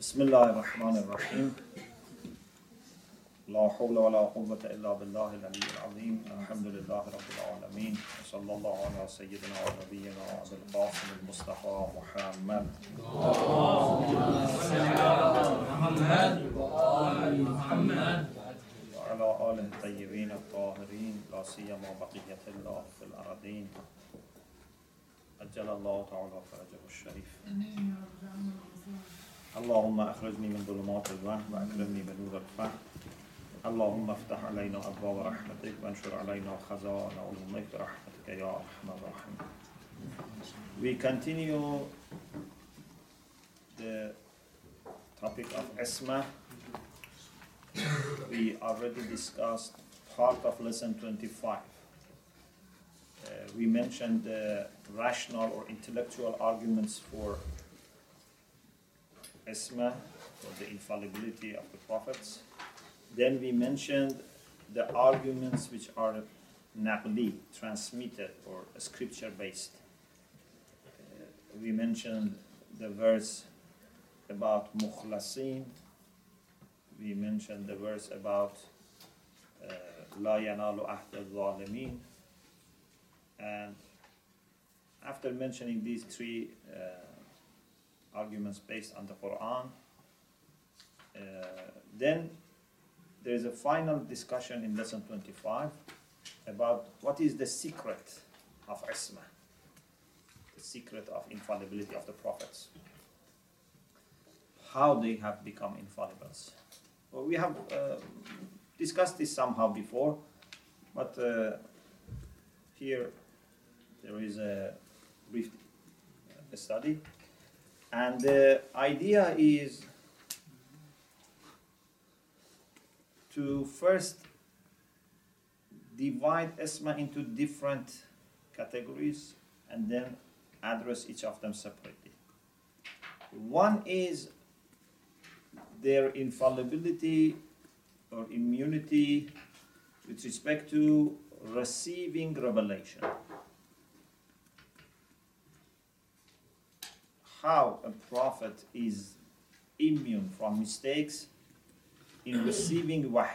بسم الله الرحمن الرحيم لا حول ولا قوة إلا بالله العلي العظيم الحمد لله رب العالمين وصلى الله على سيدنا ونبينا أبي القاسم المصطفى محمد وعلى آله الطيبين الطاهرين لا سيما بقية الله في الأرضين أجل الله تعالى فرجه الشريف اللهم أخرجني من ظلمات الوهم وأكرمني بنور الفهم اللهم افتح علينا أبواب رحمتك وانشر علينا خزائن علومك برحمتك يا أرحم الراحمين. We continue the topic of Isma. We already discussed part of lesson 25. We mentioned the rational or intellectual arguments for Isma, or the infallibility of the prophets. Then we mentioned the arguments which are naqli, transmitted or scripture-based. We mentioned the verse about mukhlasin. We mentioned the verse about la yanalu ahd al-zalimin. And after mentioning these three arguments based on the Quran, then there is a final discussion in lesson 25 about what is the secret of Isma, the secret of infallibility of the prophets, how they have become infallibles. Well, we have discussed this somehow before, but here there is a brief study. And the idea is to first divide Isma into different categories and then address each of them separately. One is their infallibility or immunity with respect to receiving revelation. How a prophet is immune from mistakes in receiving wahy.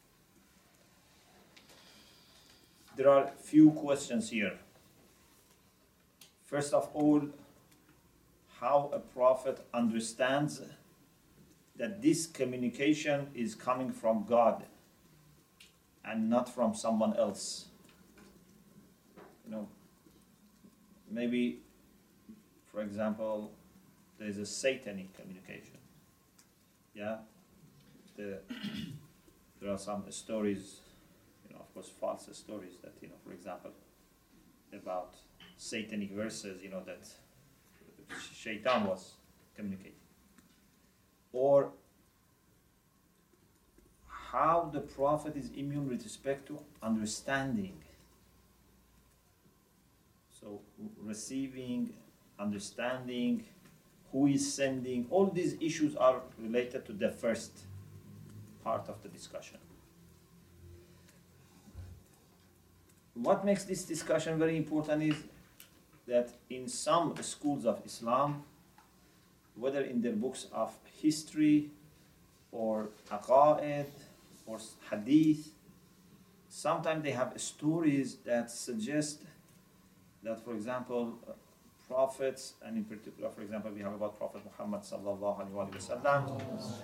There are few questions here. First of all, how a prophet understands that this communication is coming from God and not from someone else. Maybe, for example, there is a satanic communication. Yeah? There are some stories, of course, false stories that, for example, about satanic verses, that Shaitan was communicating. Or how the prophet is immune with respect to understanding. So receiving, understanding, who is sending, all these issues are related to the first part of the discussion. What makes this discussion very important is that in some schools of Islam, whether in their books of history or aqa'id or hadith, sometimes they have stories that suggest that, for example, prophets, and in particular, for example, we have about Prophet Muhammad sallallahu alaihi wasallam.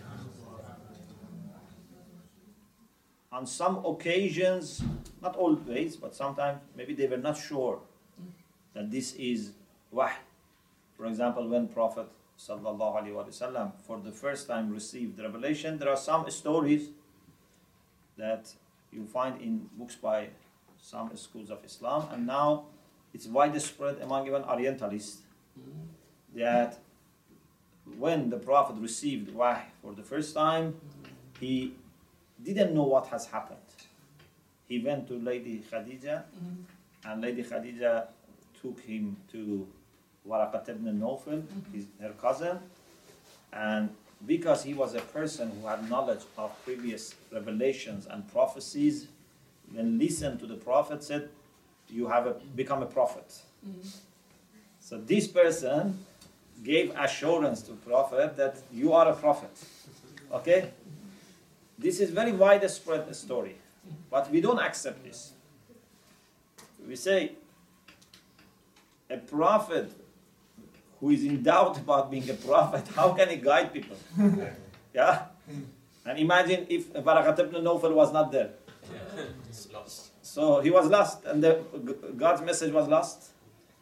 On some occasions, not always, but sometimes, maybe they were not sure that this is wahy. For example, when Prophet sallallahu alaihi wasallam for the first time received the revelation, there are some stories that you find in books by some schools of Islam, and now it's widespread among even Orientalists that when the Prophet received wahy for the first time, he didn't know what has happened. He went to Lady Khadija, and Lady Khadija took him to Waraqat ibn Nawfal, her cousin, and because he was a person who had knowledge of previous revelations and prophecies, when listened to the Prophet, said, "You have become a prophet." So this person gave assurance to Prophet that you are a prophet. Okay? This is very widespread story. But we don't accept this. We say a prophet who is in doubt about being a prophet, how can he guide people? Yeah? And imagine if Waraqat ibn Nawfal was not there. It's lost. So he was lost, and God's message was lost.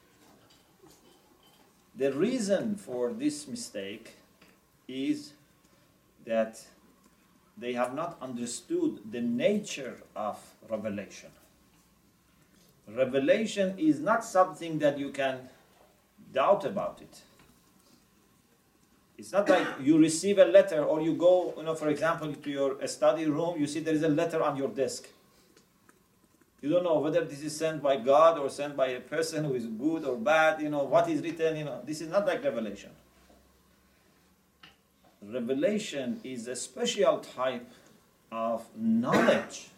The reason for this mistake is that they have not understood the nature of revelation. Revelation is not something that you can doubt about it. It's not like you receive a letter or you go, for example, to your study room, you see there is a letter on your desk. You don't know whether this is sent by God or sent by a person who is good or bad, what is written, This is not like revelation. Revelation is a special type of knowledge.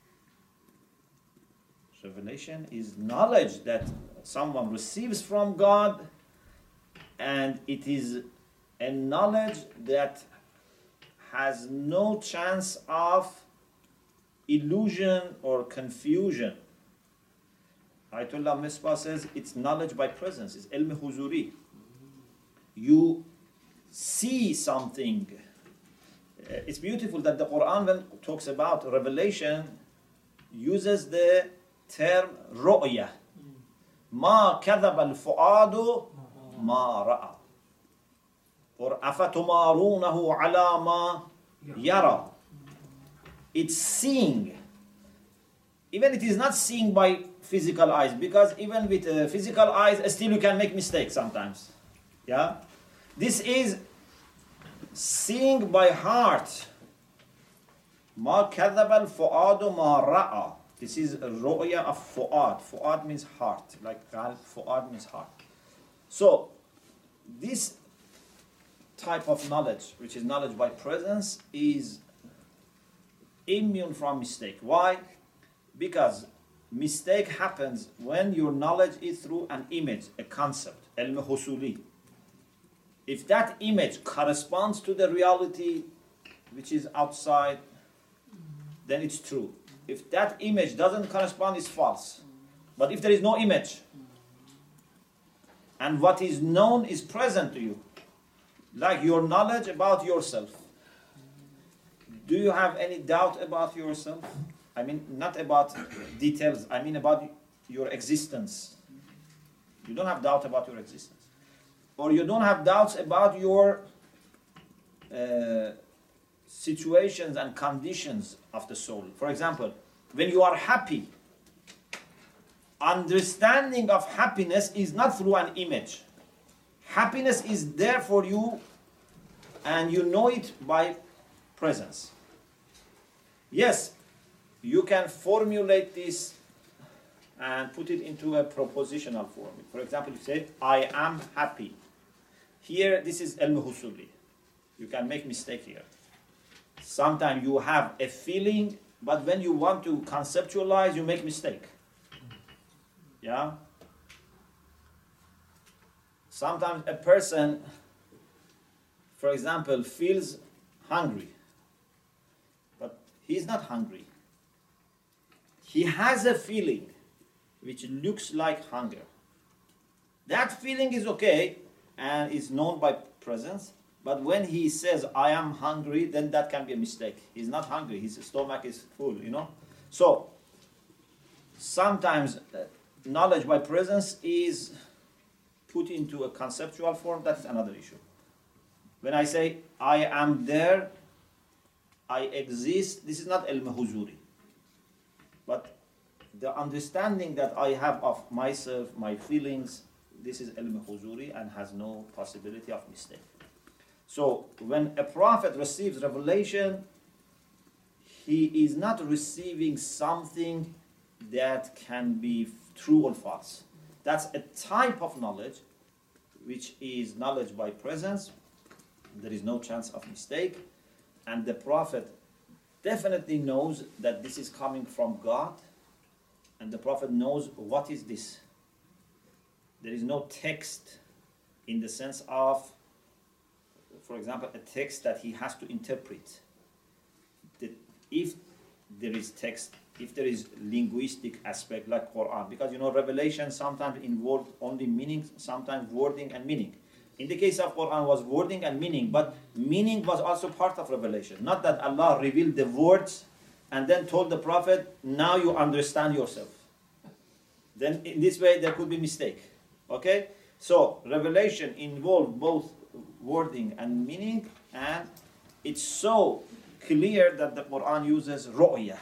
Revelation is knowledge that someone receives from God, and it is a knowledge that has no chance of illusion or confusion. Ayatollah Misbah says it's knowledge by presence, it's ilm huzuri. You see something. It's beautiful that the Quran, when it talks about revelation, uses the term ru'ya. Ma kadhaba al-fu'adu ma ra'a. Or afatumarunahu ala ma yara. It's seeing. Even it is not seeing by physical eyes, because even with physical eyes, still you can make mistakes sometimes. Yeah? This is seeing by heart. Ma kadhaba al-fu'adu ma ra'a. This is a ru'ya of fu'ad. Fu'ad means heart. Like qalb, fu'ad means heart. So, this type of knowledge, which is knowledge by presence, is immune from mistake. Why? Because mistake happens when your knowledge is through an image, a concept, ilm husuli. If that image corresponds to the reality which is outside, then it's true. If that image doesn't correspond, it's false. But if there is no image, and what is known is present to you, like your knowledge about yourself, do you have any doubt about yourself? I mean, not about details, I mean about your existence. You don't have doubt about your existence. Or you don't have doubts about your situations and conditions of the soul. For example, when you are happy, understanding of happiness is not through an image. Happiness is there for you, and you know it by presence. Yes, you can formulate this and put it into a propositional form. For example, you say, I am happy. Here, this is ilm husuli. You can make mistake here. Sometimes you have a feeling, but when you want to conceptualize, you make mistake. Yeah? Sometimes a person, for example, feels hungry, but he's not hungry. He has a feeling which looks like hunger. That feeling is okay and is known by presence, but when he says, I am hungry, then that can be a mistake. He's not hungry, his stomach is full, So, sometimes knowledge by presence is put into a conceptual form. That's another issue. When I say, I am there, I exist, this is not ilm huzuri. But the understanding that I have of myself, my feelings, this is ilm huzuri and has no possibility of mistake. So, when a prophet receives revelation, he is not receiving something that can be true or false. That's a type of knowledge which is knowledge by presence. There is no chance of mistake. And the prophet definitely knows that this is coming from God. And the prophet knows what is this. There is no text in the sense of, for example, a text that he has to interpret. If there is text, if there is linguistic aspect like Quran, because revelation sometimes involved only meaning, sometimes wording and meaning. In the case of Quran was wording and meaning, but meaning was also part of revelation. Not that Allah revealed the words and then told the Prophet, now you understand yourself. Then in this way there could be mistake. Okay? So revelation involved both wording and meaning, and it's so clear that the Quran uses ru'ya.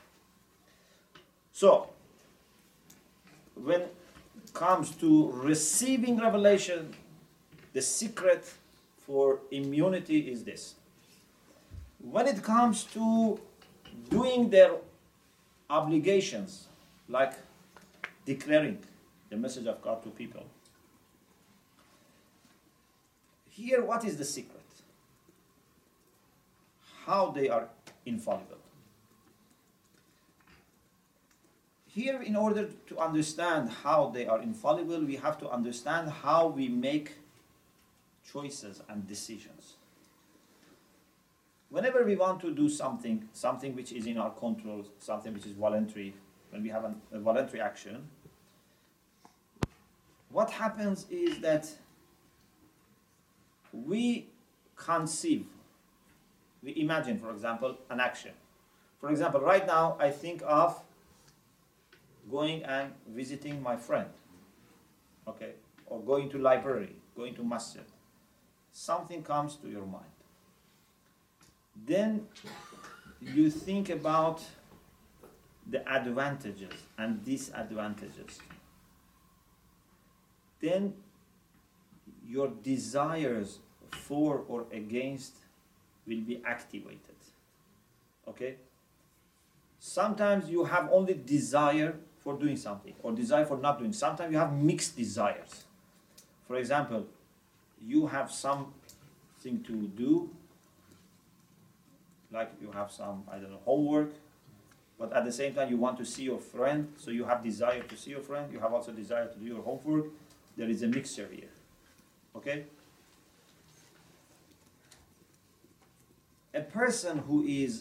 So when it comes to receiving revelation, the secret for immunity is this. When it comes to doing their obligations, like declaring the message of God to people, here what is the secret? How they are infallible. Here, in order to understand how they are infallible, we have to understand how we make choices and decisions. Whenever we want to do something which is in our control, something which is voluntary, when we have a voluntary action, what happens is that we conceive, we imagine, for example, an action. For example, right now I think of going and visiting my friend, okay, or going to library, going to masjid. Something comes to your mind. Then you think about the advantages and disadvantages. Then your desires for or against will be activated. Okay? Sometimes you have only desire for doing something or desire for not doing. Sometimes you have mixed desires. For example, you have something to do, like you have some, homework, but at the same time you want to see your friend, so you have desire to see your friend, you have also desire to do your homework. There is a mixture here. Okay? A person who is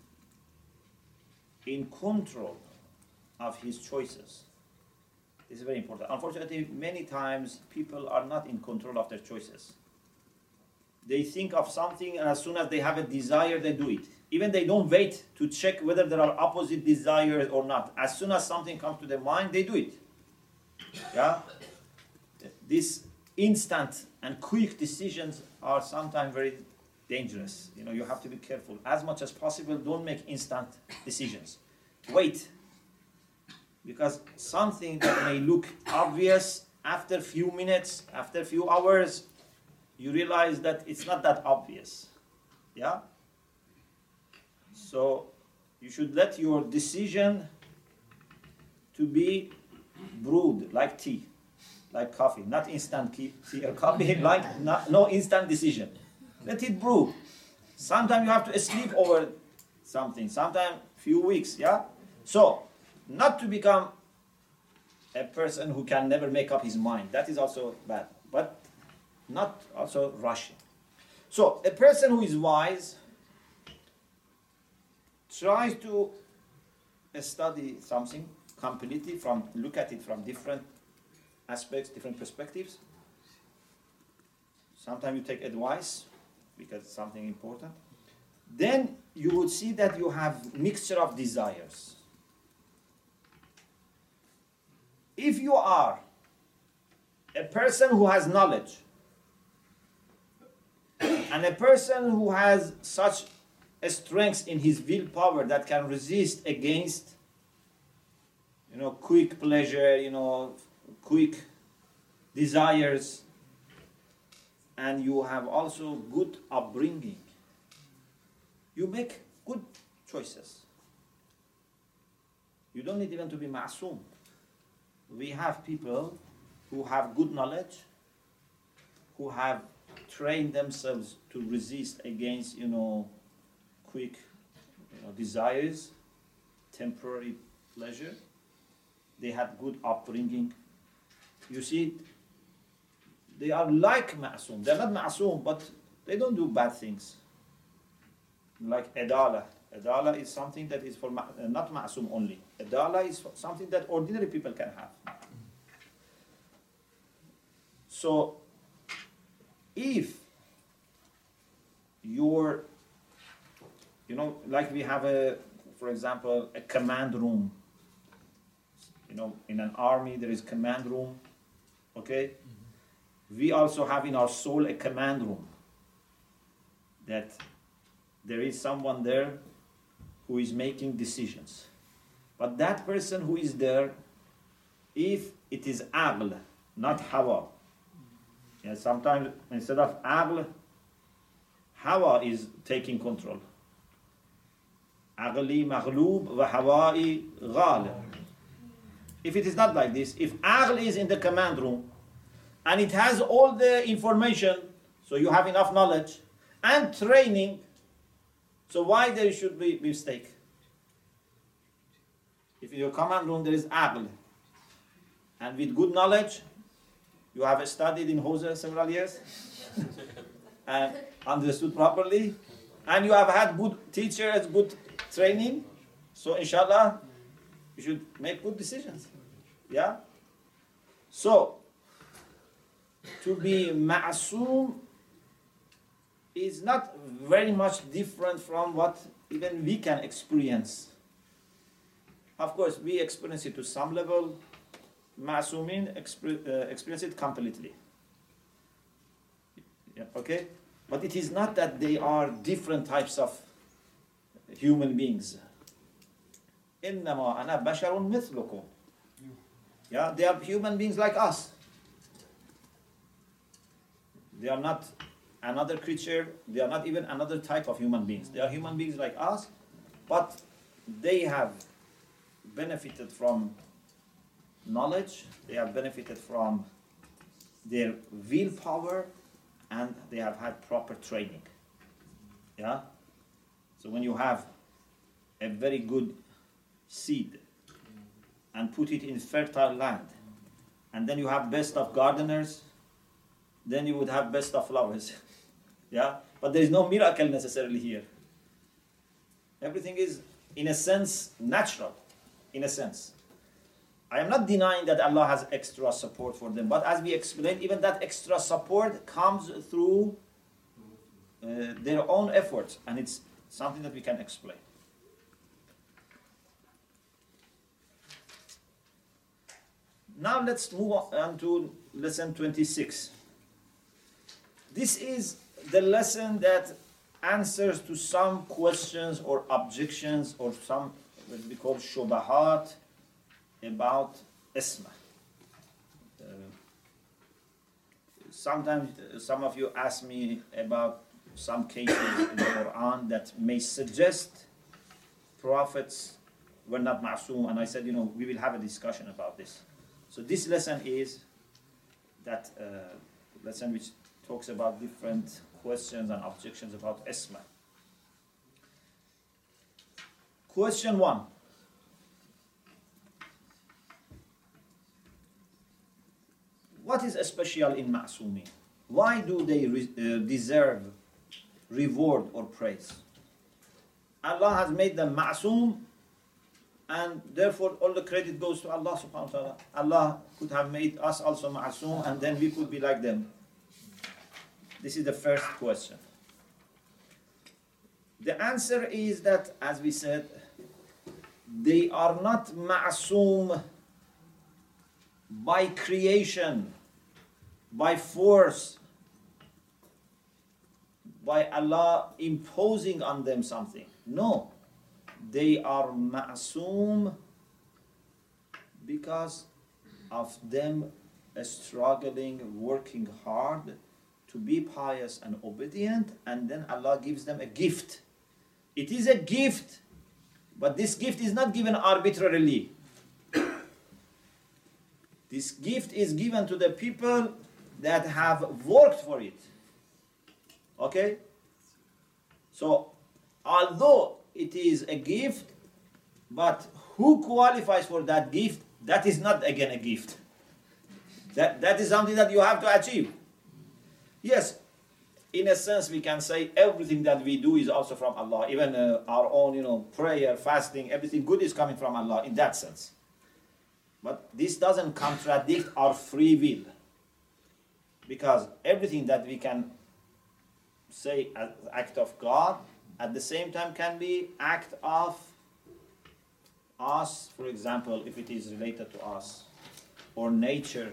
in control of his choices, this is very important. Unfortunately, many times people are not in control of their choices. They think of something, and as soon as they have a desire, they do it. Even they don't wait to check whether there are opposite desires or not. As soon as something comes to their mind, they do it. Yeah? These instant and quick decisions are sometimes very dangerous. You have to be careful. As much as possible, don't make instant decisions. Wait. Because something that may look obvious, after a few minutes, after a few hours, you realize that it's not that obvious. Yeah? So you should let your decision to be brewed like tea, like coffee, not instant tea or coffee, no instant decision. Let it brew. Sometimes you have to sleep over something, sometimes few weeks, yeah? So, not to become a person who can never make up his mind. That is also bad. But not also rushing. So, a person who is wise tries to study something completely, look at it from different aspects, different perspectives. Sometimes you take advice because it's something important. Then you would see that you have mixture of desires. If you are a person who has knowledge and a person who has such a strength in his willpower that can resist against quick pleasure, quick desires, and you have also good upbringing, you make good choices. You don't need even to be ma'soom. We have people who have good knowledge, who have trained themselves to resist against, quick desires, temporary pleasure. They had good upbringing. You see, they are like ma'soom. They're not ma'soom, but they don't do bad things. Like adala. Adala is something that is for not ma'soom only. Adala is something that ordinary people can have. So, if you're, like we have for example, a command room. In an army there is command room, okay? We also have in our soul a command room. That there is someone there who is making decisions. But that person who is there, if it is aql, not hawa. Sometimes instead of aql, hawa is taking control. Aqli maghloob wa hawai ghalib. If it is not like this, if aql is in the command room and it has all the information, so you have enough knowledge and training, so why there should be mistake? If in your command room there is aql and with good knowledge, you have studied in Hosea several years and understood properly, and you have had good teachers, good training, so inshallah you should make good decisions. Yeah? So, to be ma'soom is not very much different from what even we can experience. Of course, we experience it to some level. Ma'soomin experience it completely. Yeah, okay? But it is not that they are different types of human beings. إِنَّمَا أَنَا بَشَرٌ مِثْلُكُمْ. Yeah, they are human beings like us. They are not another creature. They are not even another type of human beings. They are human beings like us, but they have benefited from knowledge. They have benefited from their willpower, and they have had proper training. Yeah? So when you have a very good seed and put it in fertile land, and then you have best of gardeners, then you would have best of flowers. Yeah? But there is no miracle necessarily here. Everything is, in a sense, natural. In a sense. I am not denying that Allah has extra support for them, but as we explained, even that extra support comes through their own efforts, and it's something that we can explain. Now let's move on to lesson 26. This is the lesson that answers to some questions or objections or some what we call shubahat about Isma. Sometimes some of you ask me about some cases in the Quran that may suggest prophets were not ma'soom, and I said, we will have a discussion about this. So this lesson is that lesson which talks about different questions and objections about Isma. Question 1. What is special in ma'soomin? Why do they deserve reward or praise? Allah has made them ma'soom, and therefore all the credit goes to Allah subhanahu wa ta'ala. Allah could have made us also ma'soom, and then we could be like them. This is the first question. The answer is that, as we said, they are not ma'soom by creation, by force, by Allah imposing on them something. No. They are ma'soom because of them struggling, working hard to be pious and obedient, and then Allah gives them a gift. It is a gift, but this gift is not given arbitrarily. This gift is given to the people that have worked for it. Okay? So, although it is a gift, but who qualifies for that gift, that is not again a gift. That is something that you have to achieve. Yes, in a sense we can say everything that we do is also from Allah. Even our own, prayer, fasting, everything good is coming from Allah in that sense. But this doesn't contradict our free will. Because everything that we can say as act of God, at the same time can be act of us, for example, if it is related to us, or nature.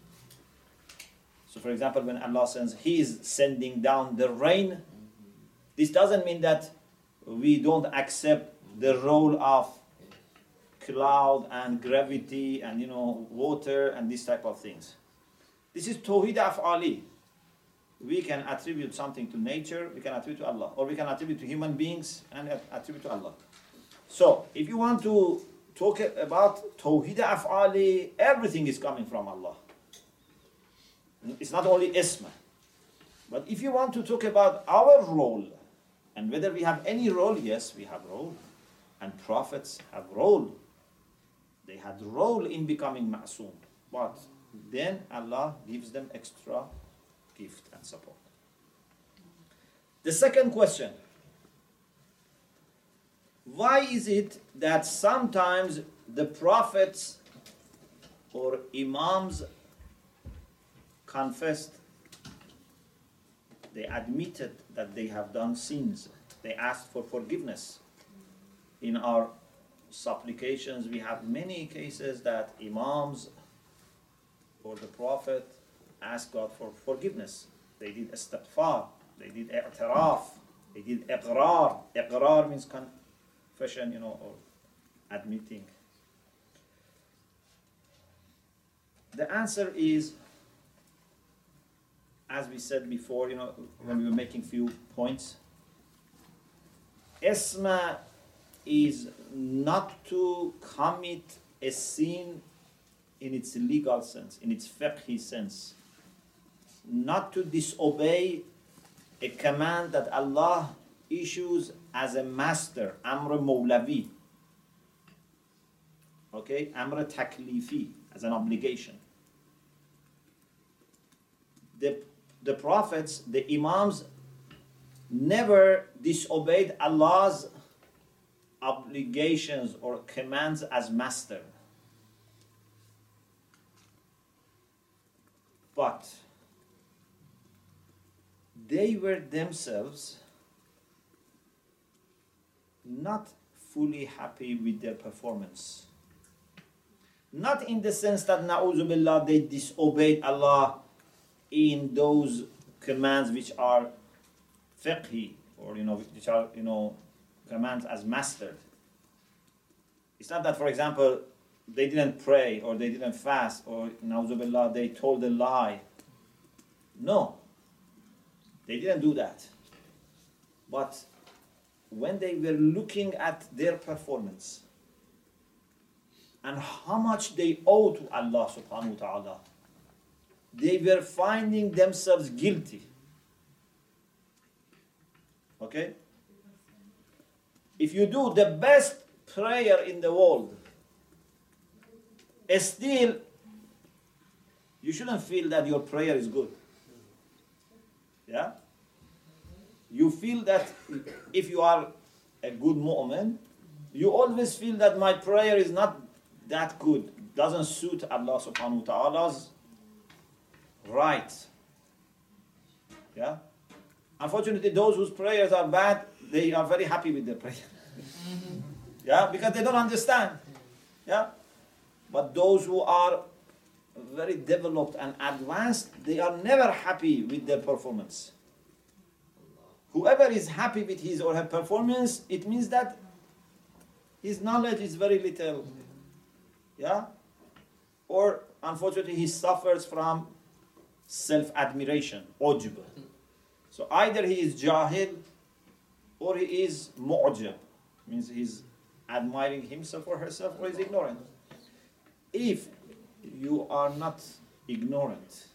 So for example, when Allah says He is sending down the rain, this doesn't mean that we don't accept the role of cloud and gravity and water and these type of things. This is Tawhid Af'ali. We can attribute something to nature, we can attribute to Allah, or we can attribute to human beings and attribute to Allah. So, if you want to talk about Tawhid Af'ali, everything is coming from Allah. It's not only Isma. But if you want to talk about our role, and whether we have any role, yes, we have role. And prophets have role. They had role in becoming ma'soom. But then Allah gives them extra gift and support. The second question. Why is it that sometimes the prophets or imams confessed, they admitted that they have done sins, they asked for forgiveness? In our supplications, we have many cases that imams or the prophet asked God for forgiveness. They did istighfar, they did i'tiraf, they did iqrar. Iqrar means confession, or admitting. The answer is, as we said before, when we were making few points, Isma is not to commit a sin in its legal sense, in its fiqhi sense. Not to disobey a command that Allah issues as a master, Amr Mawlavi. Okay, Amr Taklifi, as an obligation. The prophets, the imams, never disobeyed Allah's obligations or commands as master. But they were themselves not fully happy with their performance. Not in the sense that, na'udhu billah, they disobeyed Allah in those commands which are fiqhi, or which are commands as mastered. It's not that, for example, they didn't pray or they didn't fast or na'udhu billah, they told a lie. No, they didn't do that. But when they were looking at their performance and how much they owe to Allah subhanahu wa ta'ala, they were finding themselves guilty. Okay? If you do the best prayer in the world, still, you shouldn't feel that your prayer is good. Yeah? You feel that if you are a good mu'min, you always feel that my prayer is not that good, doesn't suit Allah subhanahu wa ta'ala's right. Yeah? Unfortunately, those whose prayers are bad, they are very happy with their prayer. Yeah? Because they don't understand. Yeah? But those who are very developed and advanced, they are never happy with their performance. Whoever is happy with his or her performance, it means that his knowledge is very little. Yeah? Or, unfortunately, he suffers from self-admiration, ujb. So either he is jahil or he is mu'jab. Means he's admiring himself or herself, or he's ignorant. If you are not ignorant,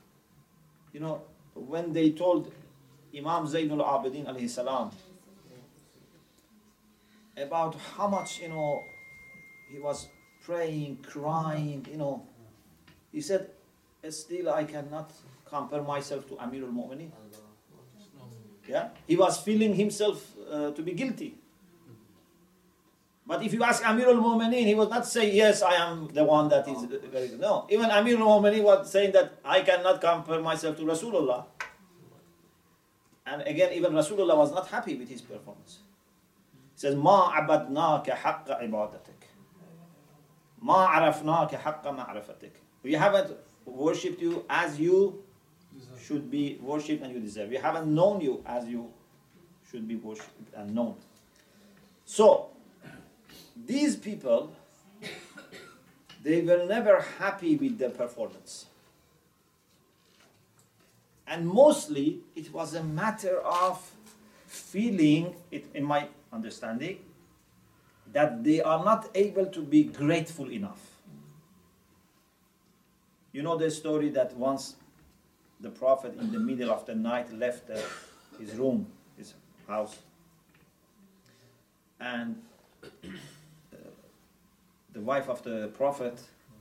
when they told Imam Zainul Abidin alayhi salam about how much, he was praying, crying, he said, still I cannot compare myself to Amir al-Mu'mineen? Yeah? He was feeling himself to be guilty. But if you ask Amir al-Mu'mineen, he was not saying, yes, I am the one that is very good. No, even Amir al-Mu'mineen was saying that I cannot compare myself to Rasulullah. And again, even Rasulullah was not happy with his performance. He says, مَا عَبَدْنَاكَ حَقَّ عِبَادَتِكَ مَا عَرَفْنَاكَ حَقَّ مَعْرَفَتِكَ. We haven't worshipped you as you should be worshipped and you deserve. We haven't known you as you should be worshipped and known. So, these people, they were never happy with their performance. And mostly, it was a matter of feeling, in my understanding, that they are not able to be grateful enough. You know the story that once the Prophet in the middle of the night left his room, his house, and the wife of the Prophet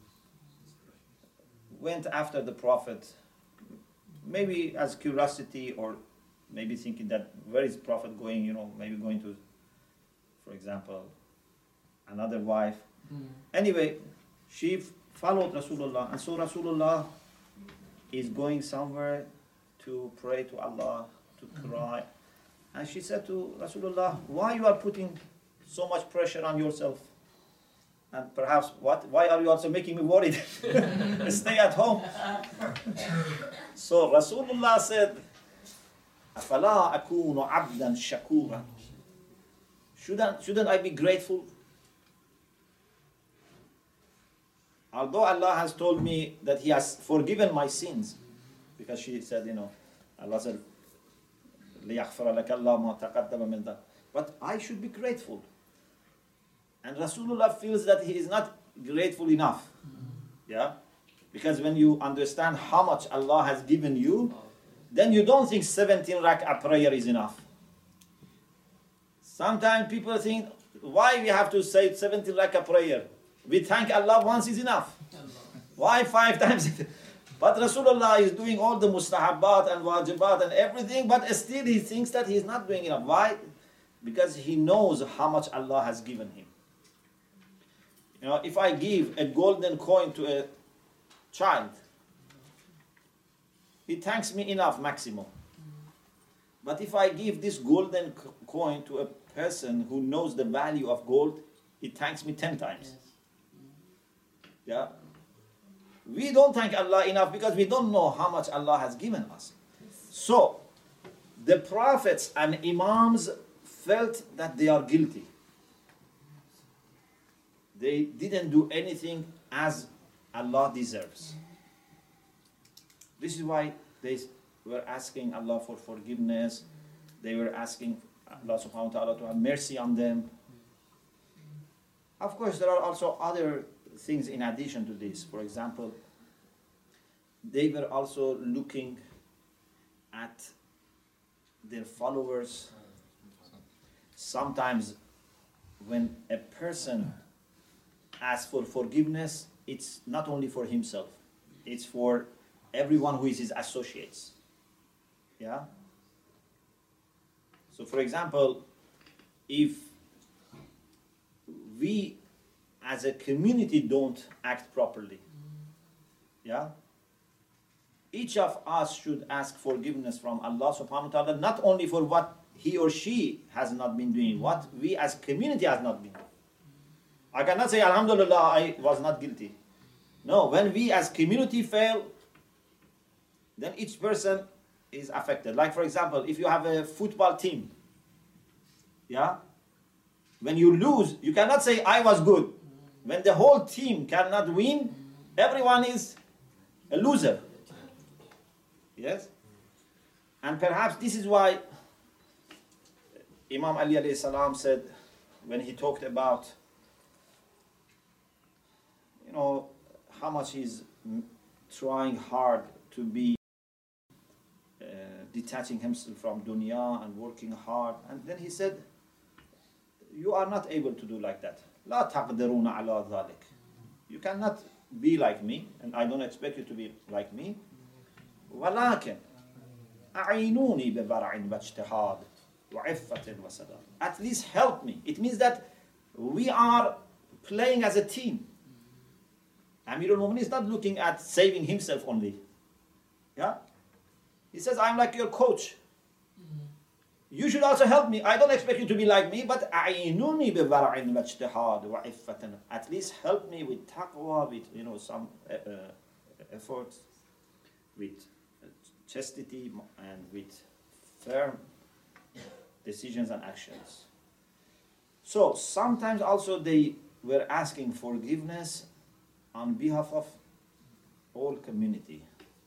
went after the Prophet, maybe as curiosity or maybe thinking that where is Prophet going, maybe going to, for example, another wife. Anyway, she followed Rasulullah, and so Rasulullah is going somewhere to pray to Allah, to cry. And she said to Rasulullah, why you are putting so much pressure on yourself? And perhaps, why are you also making me worried? Stay at home. So Rasulullah said, أَفَلَا أَكُونُ عَبْدًا شَكُورًا. Shouldn't I be grateful? Although Allah has told me that He has forgiven my sins, because she said, Allah said, لِيَغْفَرَ لَكَ اللَّهُ مَا تَقَدَّمَ مِنْ ذَنبِكَ. But I should be grateful. And Rasulullah feels that he is not grateful enough. Yeah? Because when you understand how much Allah has given you, then you don't think 17 rak'ah prayer is enough. Sometimes people think, why we have to say 17 rak'ah prayer? We thank Allah once is enough. Why 5 times? But Rasulullah is doing all the mustahabbat and wajibat and everything, but still he thinks that he is not doing enough. Why? Because he knows how much Allah has given him. If I give a golden coin to a child, he thanks me enough, maximum. But if I give this golden coin to a person who knows the value of gold, he thanks me 10 times. Yeah? We don't thank Allah enough because we don't know how much Allah has given us. So, the prophets and imams felt that they are guilty. They didn't do anything as Allah deserves. This is why they were asking Allah for forgiveness. They were asking Allah subhanahu wa ta'ala to have mercy on them. Of course, there are also other things in addition to this. For example, they were also looking at their followers. Sometimes when a person asks for forgiveness, it's not only for himself, it's for everyone who is his associates. Yeah? So for example, if we as a community don't act properly, yeah, each of us should ask forgiveness from Allah subhanahu wa ta'ala, not only for what he or she has not been doing, what we as community has not been doing. I cannot say, Alhamdulillah, I was not guilty. No, when we as community fail, then each person is affected. Like for example, if you have a football team, yeah, when you lose, you cannot say, I was good. When the whole team cannot win, everyone is a loser. Yes? And perhaps this is why Imam Ali alayhi salam said, when he talked about, how much he's trying hard to be detaching himself from dunya and working hard. And then he said, you are not able to do like that. لا تقدرون على ذلك. You cannot be like me, and I don't expect you to be like me. ولكن أعينوني بورع واجتهاد وعفة وسداد. At least help me. It means that we are playing as a team. Amir al-Mu'minin is not looking at saving himself only. Yeah? He says, I'm like your coach. You should also help me. I don't expect you to be like me, but أعينوني بورع واجتهاد وعفة. At least help me with taqwa, with some efforts, with chastity and with firm decisions and actions. So sometimes also they were asking forgiveness on behalf of all community.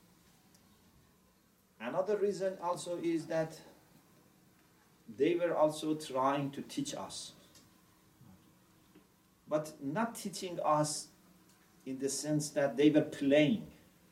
Another reason also is that they were also trying to teach us, but not teaching us in the sense that they were playing,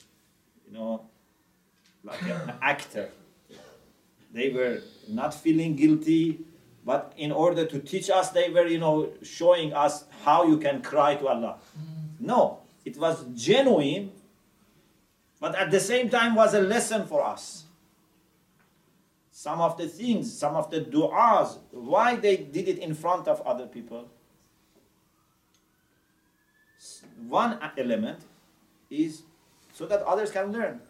like an actor. They were not feeling guilty, but in order to teach us, they were, showing us how you can cry to Allah. No, it was genuine, but at the same time was a lesson for us. Some of the things, some of the du'as, why they did it in front of other people. One element is so that others can learn.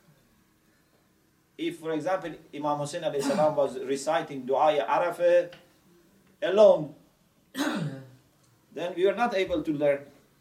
If, for example, Imam Hussein alayhi salam was reciting Du'a Arafah alone, then we were not able to learn.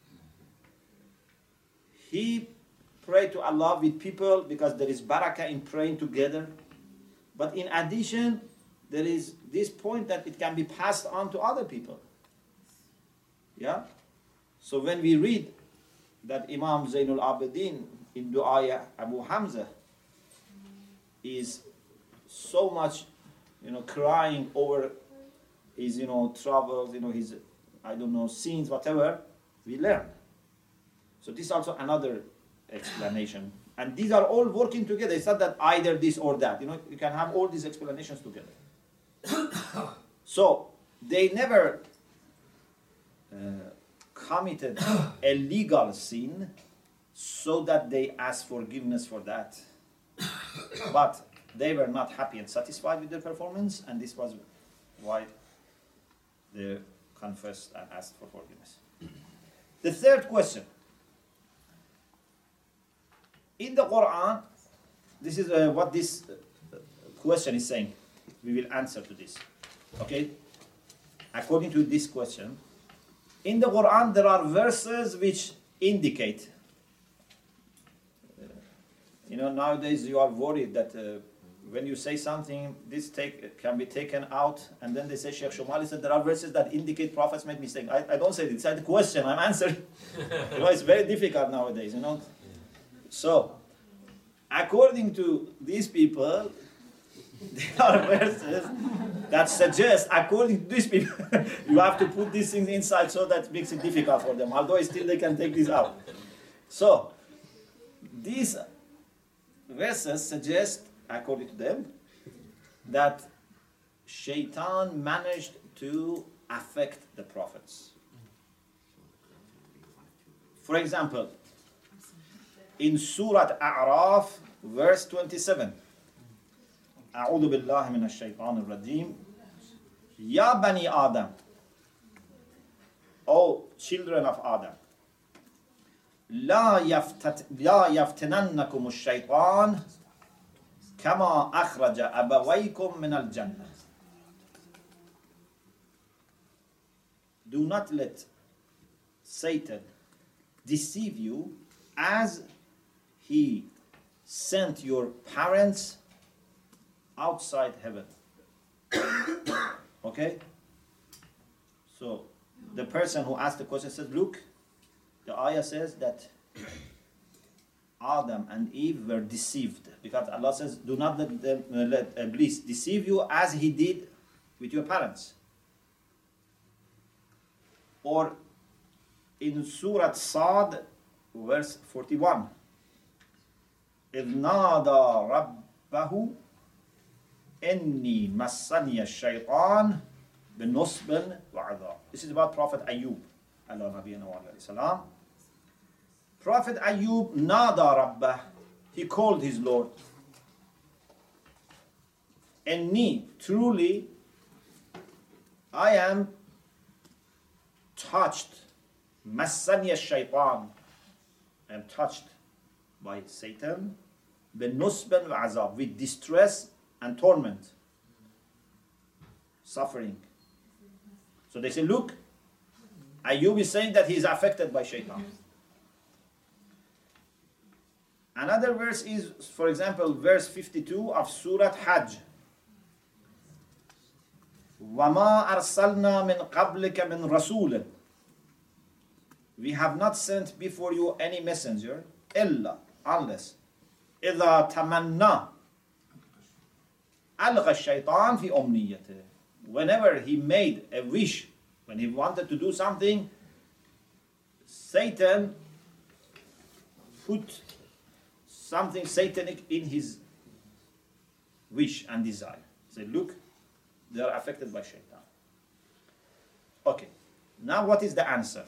He prayed to Allah with people because there is barakah in praying together. But in addition, there is this point that it can be passed on to other people. Yeah? So when we read that Imam Zainul Abidin in Du'a Abu Hamza is so much, crying over his, troubles, his, sins, whatever, we learn. So this is also another explanation. And these are all working together. It's not that either this or that. You can have all these explanations together. So they never committed a legal sin so that they asked forgiveness for that. But they were not happy and satisfied with their performance, and this was why they confessed and asked for forgiveness. The third question. In the Quran, this is what this question is saying. We will answer to this. Okay? According to this question, in the Quran there are verses which indicate. Nowadays you are worried that when you say something, this can be taken out, and then they say, Sheikh Shomali said there are verses that indicate prophets made mistakes. I don't say this. It's a question. I'm answering. It's very difficult nowadays. So, according to these people, there are verses that suggest, according to these people, you have to put these things inside, so that makes it difficult for them. Although still they can take this out. So, these verses suggest, according to them, that Shaitan managed to affect the prophets. For example, in Surah A'raf, verse 27, أعوذ بالله من الشيطان الرجيم يا بني آدم, O children of Adam, لا يفتننكم الشيطان كما أخرج أبويكم من الجنة. Do not let Satan deceive you as he sent your parents outside heaven. Okay? So the person who asked the question says, look, the ayah says that Adam and Eve were deceived, because Allah says, do not let Iblis deceive you as he did with your parents. Or in Surah Sad, verse 41, إِذْ نَادَى رَبَّهُ إِنِّي مَسَّنِيَ الشَّيْطَانِ بِنُصْبٍ وَعَذَابٍ. This is about Prophet Ayyub. Allah Nabiyana wa alayhi salam. Prophet Ayyub nada rabbah. he called his Lord. Inni, truly, I am touched. Massani shaitan. I am touched by Satan. Benusban wa azab, with distress and torment. Suffering. So they say, look, Ayyub is saying that he is affected by shaitan. Another verse is, for example, verse 52 of Surah Hajj. وَمَا أَرْسَلْنَا مِنْ قَبْلِكَ مِنْ رَسُولٍ. We have not sent before you any messenger, إِلَّا, unless, إِذَا تَمَنَّى أَلْغَى الشَّيْطَانِ فِي أُمْنِيَّتِهِ. Whenever he made a wish, when he wanted to do something, Satan put something satanic in his wish and desire. Say, look, they are affected by shaitan. Okay, now what is the answer?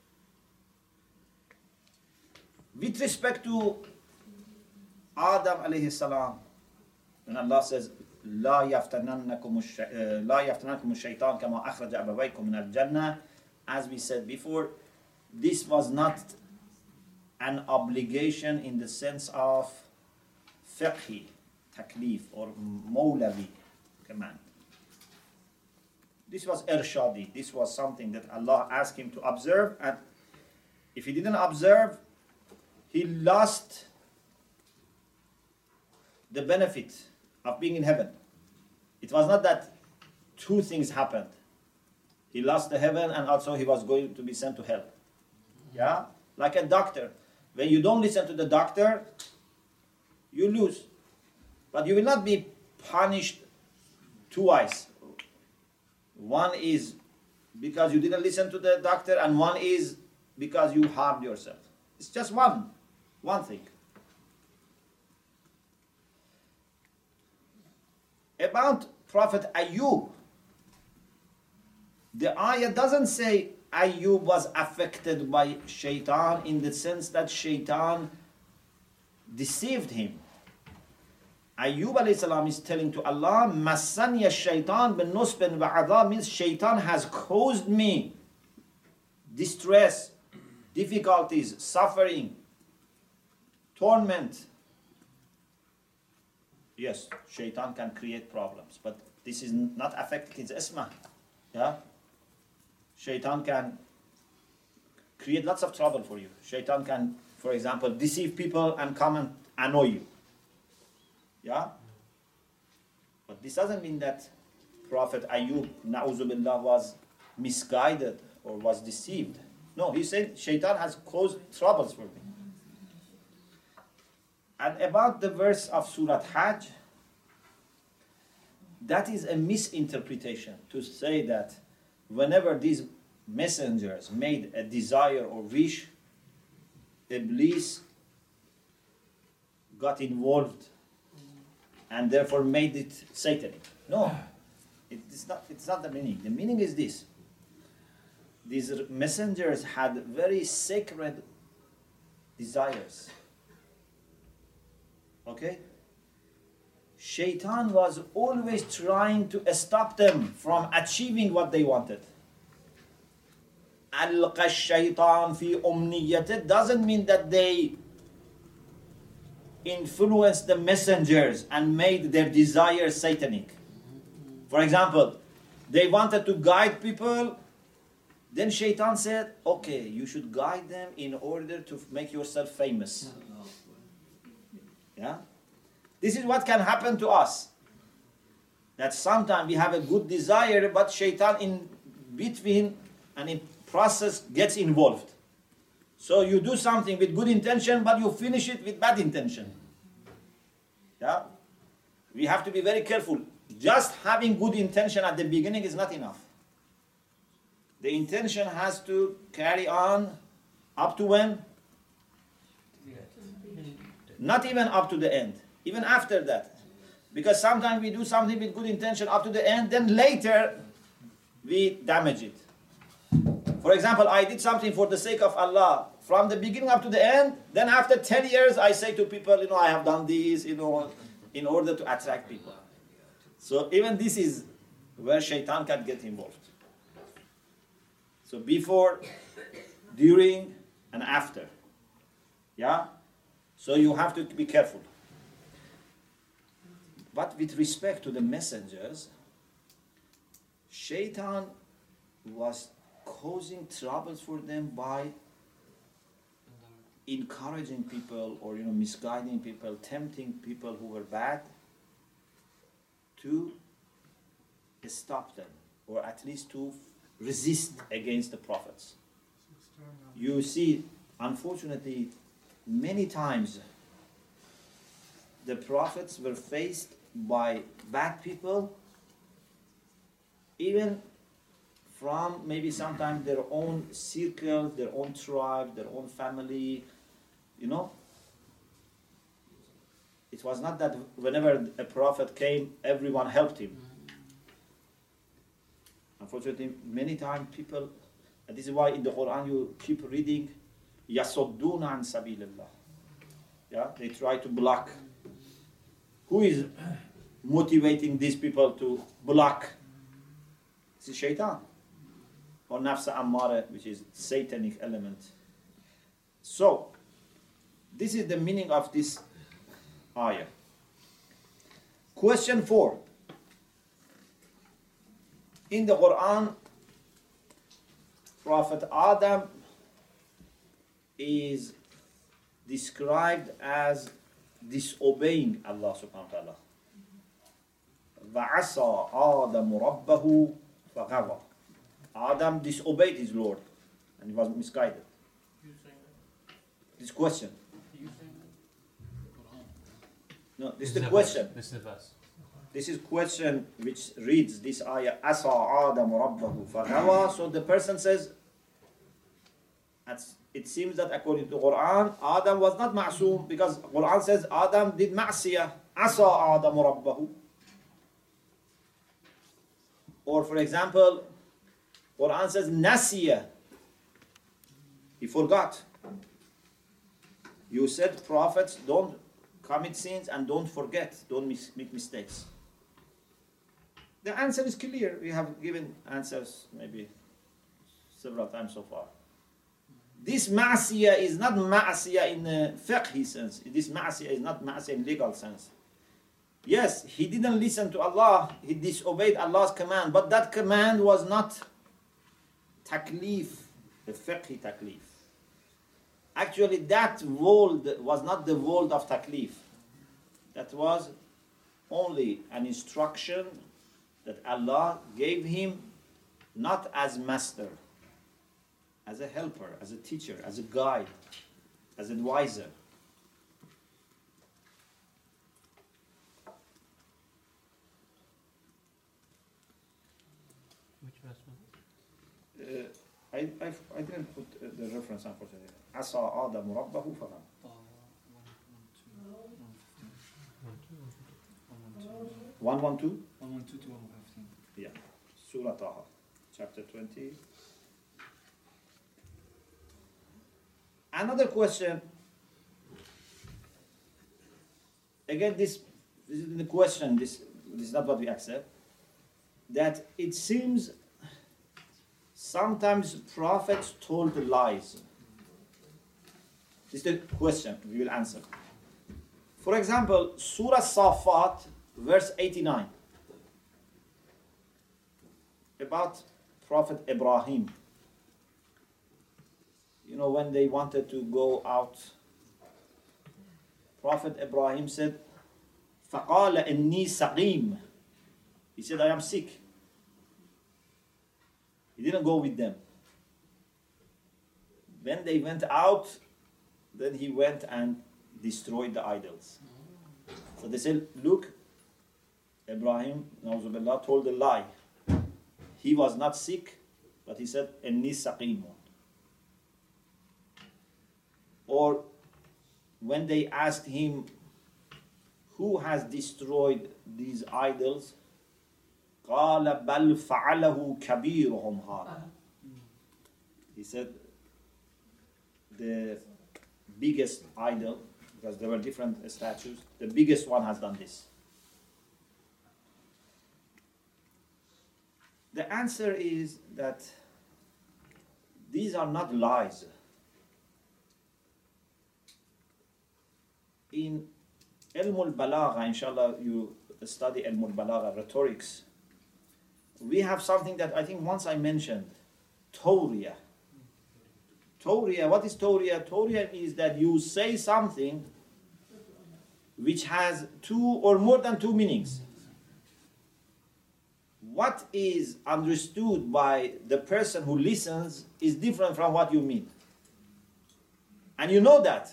With respect to Adam alayhi salam, when Allah says, لا يفتننكم الشيطان كما أخرج أبويكم من الجنة, as we said before, this was not an obligation in the sense of fiqhi, taklif, or mawlavi command. This was irshadi. This was something that Allah asked him to observe, and if he didn't observe, he lost the benefit of being in heaven. It was not that two things happened. He lost the heaven and also he was going to be sent to hell. Yeah? Like a doctor. When you don't listen to the doctor, you lose. But you will not be punished twice. One is because you didn't listen to the doctor, and one is because you harmed yourself. It's just one thing. About Prophet Ayyub, the ayah doesn't say Ayyub was affected by shaitan in the sense that shaitan deceived him. Ayyub alayhi salam is telling to Allah, Massaniya shaitan bin nusbin wa adha, means shaitan has caused me distress, difficulties, suffering, torment. Yes, shaitan can create problems, but this is not affecting his isma. Yeah? Shaitan can create lots of trouble for you. Shaitan can, for example, deceive people and come and annoy you. Yeah? But this doesn't mean that Prophet Ayyub, na'uzubillah, was misguided or was deceived. No, he said shaitan has caused troubles for me. And about the verse of Surah Hajj, that is a misinterpretation to say that whenever these messengers made a desire or wish, Iblis got involved and therefore made it satanic. No, it's not the meaning. The meaning is this. These messengers had very sacred desires. Okay? Shaitan was always trying to stop them from achieving what they wanted. Alqa shaitan fi umniyati doesn't mean that they influenced the messengers and made their desires satanic. For example, they wanted to guide people, then shaitan said, okay, you should guide them in order to make yourself famous. Yeah? This is what can happen to us. That sometimes we have a good desire, but shaitan in between and in process gets involved. So you do something with good intention, but you finish it with bad intention. Yeah? We have to be very careful. Just having good intention at the beginning is not enough. The intention has to carry on up to when? Not even up to the end. Even after that. Because sometimes we do something with good intention up to the end, then later we damage it. For example, I did something for the sake of Allah from the beginning up to the end. Then after 10 years, I say to people, I have done this, in order to attract people. So even this is where shaitan can get involved. So before, during, and after. Yeah? So you have to be careful. But with respect to the messengers, shaitan was causing troubles for them by encouraging people or misguiding people, tempting people who were bad to stop them, or at least to resist against the prophets. You see, unfortunately, many times the prophets were faced by bad people, even from maybe sometimes their own circle, their own tribe, their own family, It was not that whenever a prophet came, everyone helped him. Unfortunately, many times people, and this is why in the Quran you keep reading, يَصُدُّونَ عَنْ سَبِيلِ اللَّهِ. Yeah, they try to block. Who is motivating these people to block? This is shaitan. Or nafsa ammara, which is satanic element. So, this is the meaning of this ayah. Question 4. In the Quran, Prophet Adam is described as disobeying Allah subhanahu wa ta'ala. وَعَصَى آدَمُ رَبَّهُ فَغَوَى. Adam disobeyed his Lord and he was misguided. This question. No, this is the question. This is the verse. This is question which reads this ayah, Asa Adam Rabbahu Fagawa. So the person says, it seems that according to Quran, Adam was not ma'soom, because Quran says Adam did ma'siyah. Asa Adam Rabbahu. Or for example, Quran says Nasiya. He forgot. You said prophets don't commit sins and don't forget, don't make mistakes. The answer is clear. We have given answers maybe several times so far. This ma'asiyah is not ma'asiyah in a fiqh sense. This ma'asiyah is not ma'asiyah in legal sense. Yes, he didn't listen to Allah. He disobeyed Allah's command. But that command was not taklif, the fiqhi taklif. Actually, that world was not the world of taklif. That was only an instruction that Allah gave him, not as master, as a helper, as a teacher, as a guide, as an advisor. Which verse was it? I didn't put the reference, unfortunately. Asa Adam Rabbahu Faghawa. 112? 112 to 115. Yeah. Surah Taha, chapter 20. Another question. Again, this is the question. This is not what we accept. That it seems sometimes prophets told lies. This is the question we will answer. For example, Surah Safat, verse 89. About Prophet Ibrahim. When they wanted to go out, Prophet Ibrahim said, فَقَالَ إِنِّي سَقِيمٌ. He said, I am sick. He didn't go with them. When they went out, then he went and destroyed the idols. So they said, look, Ibrahim, Na'uzubillah, told a lie. He was not sick, but he said, إِنِّي سَقِيمٌ. Or when they asked him, who has destroyed these idols? قَالَ بَلْ فَعَلَهُ كَبِيرُهُمْ هَذَا. He said, the biggest idol, because there were different statues, the biggest one has done this? The answer is that these are not lies. In Ilm al-Balagha, inshallah, you study Ilm al-Balagha, rhetorics, we have something that I think once I mentioned, Tawriya. Tawriya, what is Tawriya? Tawriya is that you say something which has two or more than two meanings. What is understood by the person who listens is different from what you mean. And you know that.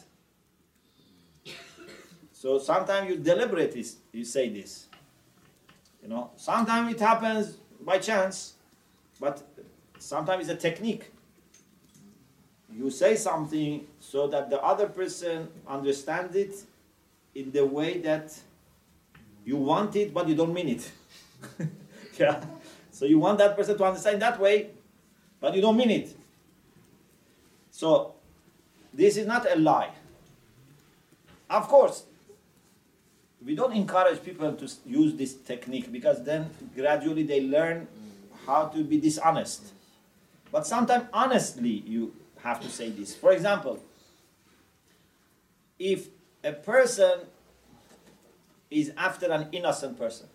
So sometimes you deliberately you say this. You know, sometimes it happens by chance, but sometimes it's a technique. You say something so that the other person understands it in the way that you want it, but you don't mean it. Yeah. So you want that person to understand that way, but you don't mean it. So this is not a lie. Of course, we don't encourage people to use this technique because then gradually they learn how to be dishonest. But sometimes honestly you have to say this. For example, if a person is after an innocent person,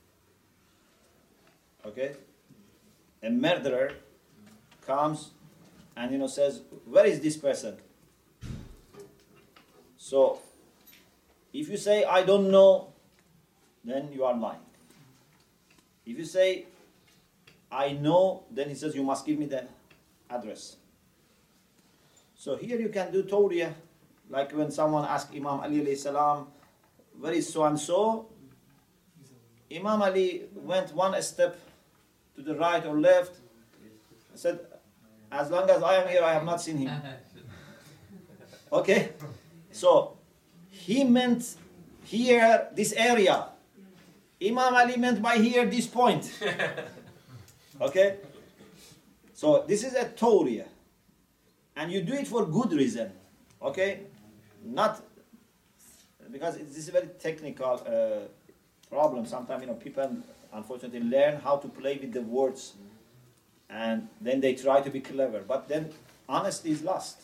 okay, a murderer comes and says, where is this person? So if you say, I don't know, then you are lying. If you say, I know, then he says, you must give me the address. So here you can do Tawriya, like when someone asked Imam Ali alayhi salam, where is so-and-so? Imam Ali went one step to the right or left. He said, as long as I am here, I have not seen him. Okay? So, he meant here, this area. Imam Ali meant by here, this point. Okay? So, this is a Tawriya. And you do it for good reason. Okay? Not, because this is a very technical problem. Sometimes, people unfortunately learn how to play with the words. And then they try to be clever. But then, honesty is lost.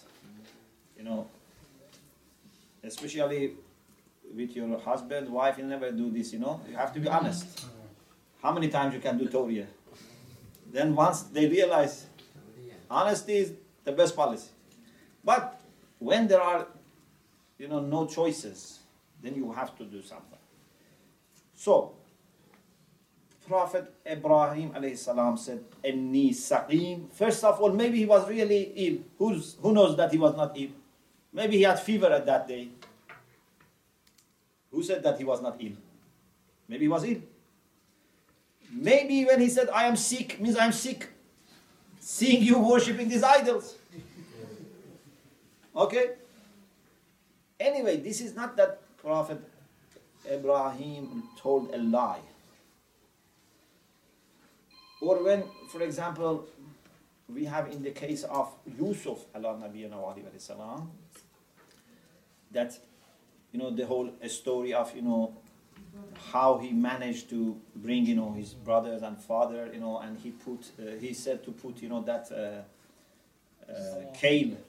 Especially with your husband, wife, you never do this, You have to be honest. How many times you can do Tawriya? Then once they realize honesty is the best policy. But when there are, no choices, then you have to do something. So, Prophet Ibrahim alayhi salam said, Inni saqim. First of all, maybe he was really ill. Who knows that he was not ill? Maybe he had fever at that day. Who said that he was not ill? Maybe he was ill. Maybe when he said, I am sick, means I am sick. Seeing you worshipping these idols. Okay? Anyway, this is not that Prophet Ibrahim told a lie. Or when, for example, we have in the case of Yusuf, ala nabiyana wa alayhi salam, that, the whole story of, how he managed to bring, his brothers and father, and he said to put, that kale,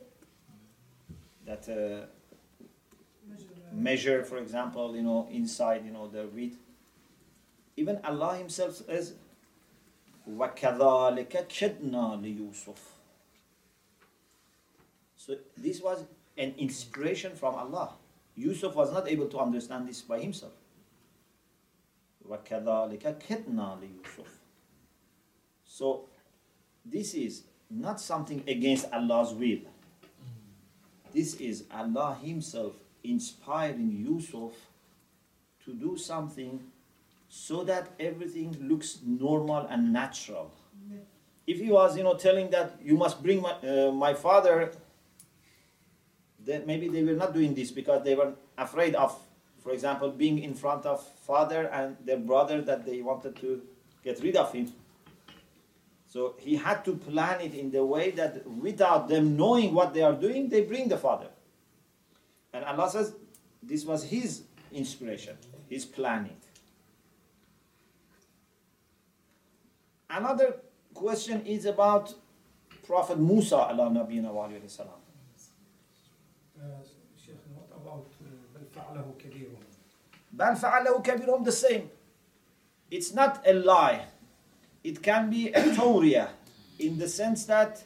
that measure, for example, inside, the wheat. Even Allah himself says, وَكَذَلِكَ كِدْنَا لِيُوسُفَ. So this was an inspiration from Allah. Yusuf was not able to understand this by himself. وَكَذَلِكَ كِدْنَا لِيُوسُفَ. So this is not something against Allah's will. This is Allah himself inspiring Yusuf to do something so that everything looks normal and natural. If he was, telling that you must bring my father, then maybe they were not doing this because they were afraid of, for example, being in front of father and their brother, that they wanted to get rid of him. So he had to plan it in the way that without them knowing what they are doing, they bring the father. And Allah says this was his inspiration, his planning. Another question is about Prophet Musa ala nabiyina wa alayhi salam. Sheikh, what about بل فعله كبيرهم? بل فعله كبيرهم, the same. It's not a lie. It can be a tawriyah in the sense that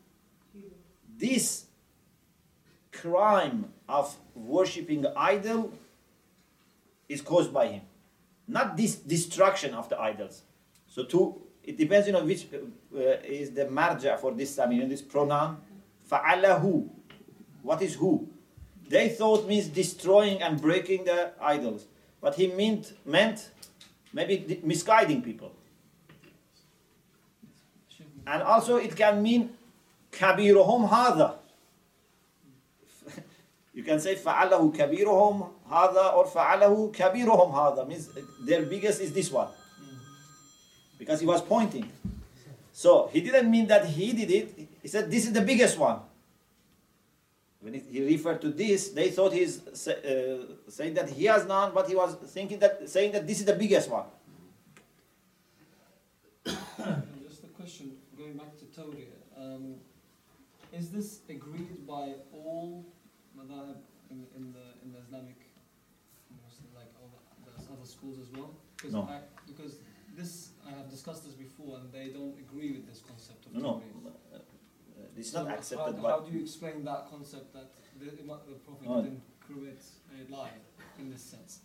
this crime of worshipping idol is caused by him, not this destruction of the idols. So it depends on which is the marja for this time. This pronoun fa'alahu. What is who? They thought means destroying and breaking the idols, but he meant maybe misguiding people. And also it can mean kabiruhum hadha. You can say fa'alahu kabiruhum hadha or fa'alahu kabiruhum hadha, means their biggest is this one. Because he was pointing. So he didn't mean that he did it. He said this is the biggest one. When he referred to this, they thought he's saying that he has none, but he was saying that this is the biggest one. Just a question, going back to Tawriyah. Is this agreed by all madhab in the Islamic, like all the other schools as well? No. Because this, I have discussed this before, and they don't agree with this concept of No. Tawriyah. It's not accepted How by... do you explain that concept that the Prophet didn't create a lie in this sense?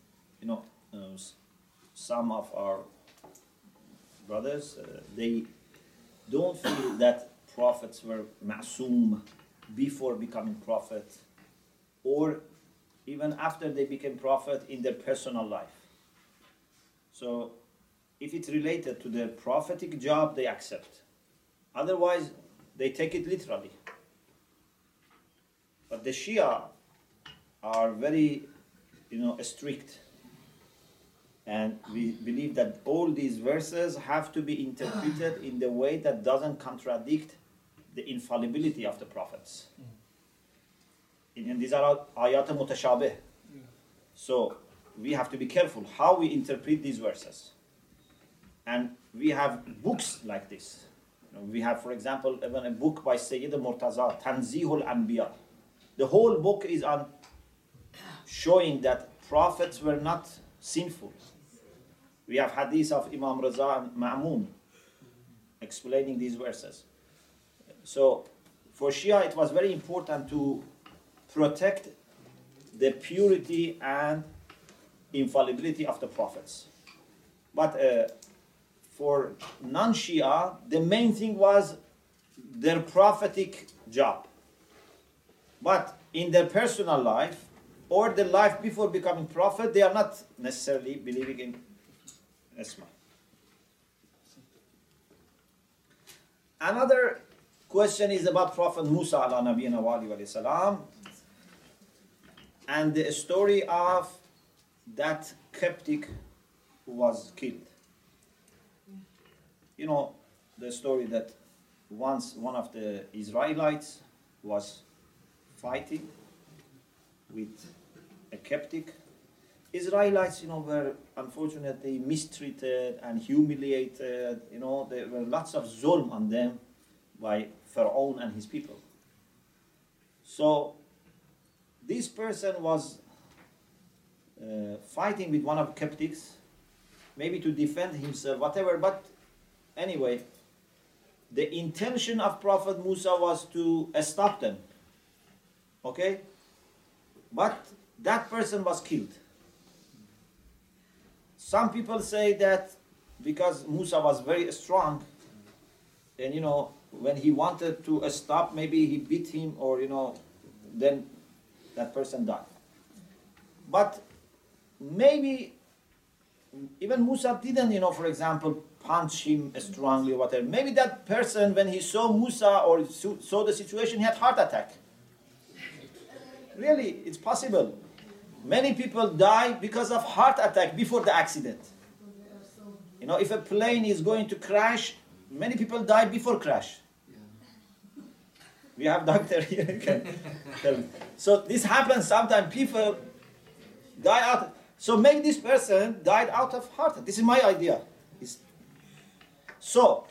Some of our brothers, they don't feel that prophets were ma'soom before becoming prophet, or even after they became prophet in their personal life. So if it's related to their prophetic job, they accept. Otherwise, they take it literally. But the Shia are very, strict. And we believe that all these verses have to be interpreted in the way that doesn't contradict the infallibility of the prophets. And these are ayat mutashabih. So we have to be careful how we interpret these verses. And we have books like this. We have, for example, even a book by Sayyid Murtaza, Tanzihul Anbiya. The whole book is on showing that prophets were not sinful. We have hadith of Imam Raza and Ma'mun explaining these verses. So for Shia it was very important to protect the purity and infallibility of the prophets. But for non-Shia, the main thing was their prophetic job. But in their personal life, or the life before becoming prophet, they are not necessarily believing in Isma. Another question is about Prophet Musa ala nabiyina wa alayhi salam, and the story of that Coptic who was killed. The story that once one of the Israelites was fighting with a Coptic. Israelites, were unfortunately mistreated and humiliated. There were lots of zulm on them by Pharaoh and his people. So this person was fighting with one of the Coptics, maybe to defend himself, whatever. But anyway, the intention of Prophet Musa was to stop them. Okay? But that person was killed. Some people say that because Musa was very strong, and when he wanted to stop, maybe he beat him, or then that person died. But maybe even Musa didn't, for example, punch him strongly or whatever. Maybe that person, when he saw Musa or saw the situation, he had heart attack. Really, it's possible. Many people die because of heart attack before the accident. If a plane is going to crash, many people died before crash. We have doctor here who can tell me. So this happens sometimes. People die out. So make this person died out of heart attack. This is my idea. So